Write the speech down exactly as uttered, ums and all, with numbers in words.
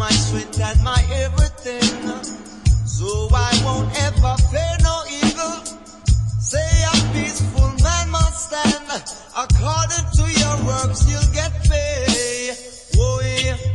my strength and my everything. So I won't ever fear no evil. Say a peaceful man must stand. According to your works you'll get paid. Oh yeah.